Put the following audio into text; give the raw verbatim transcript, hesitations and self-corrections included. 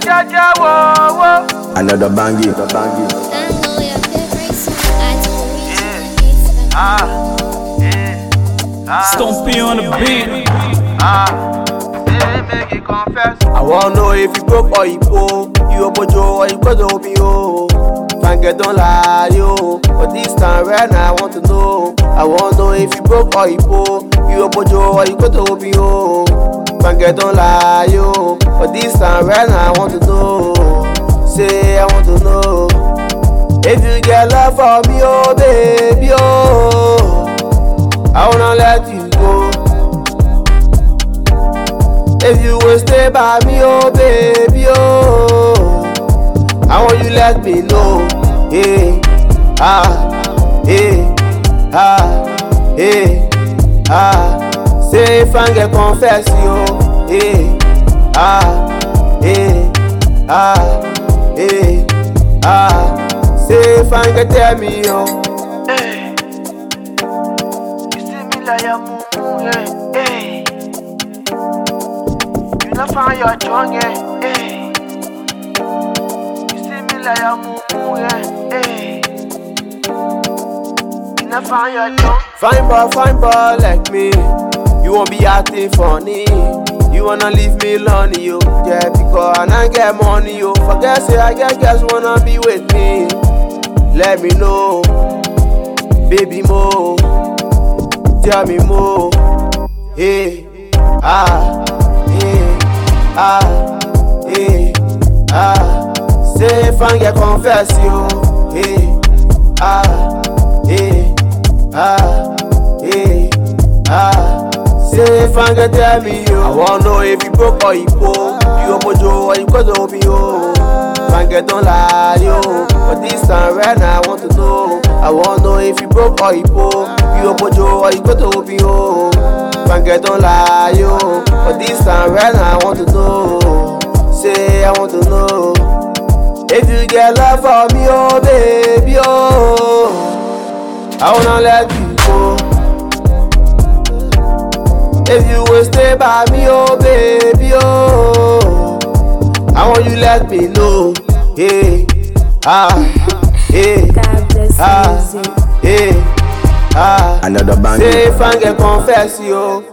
Another bangy, the bangy. Stompy on the beat. I wanna know if you broke or you poor. You a bojo or you got to be oh. Can't get don't lie yo. But this time right now I want to know. I wanna know if you broke or you poor. You a bojo or you got to be oh. Can't get don't lie yo. But this time right now I want to know. Say I want to know. If you get love for me oh baby oh, I wanna let you go. If you will stay by me, oh baby, oh, I want you let me know. Hey, ah, hey, ah, hey, ah. Say if I get confess you, hey, ah, hey, ah, hey, ah. Say if I get tell me, oh. Hey, you see me like a moo, hey, hey. You not find your tongue, hey. You see me like a moo, hey, hey. You not find your tongue. Fine boy, fine boy like me. You won't be acting funny. You wanna leave me lonely, yo. Yeah, because I don't get money, yo. Forget say I get girls wanna be with me. Let me know, baby mo. Tell me more. Hey, ah, hey, ah, hey, ah. Say if I get confess you. Hey, ah, hey, ah, hey, ah. Say if I get tell me yo. I wanna know if you broke or you poor. You a bojo or you got to be oh. Can't get don't lie yo. But this time right now I want to know. I wanna know if you broke or you poor. You a bojo or you got to be oh. Can't get don't lie yo. But this time right now I want to know. Say I want to know. If you get love for me oh baby oh, I wanna let you go. If you will stay by me, oh baby, oh, I want you let me know. Hey, ah, hey, ah, hey, ah. Another bangy. Say if I get confess, yo.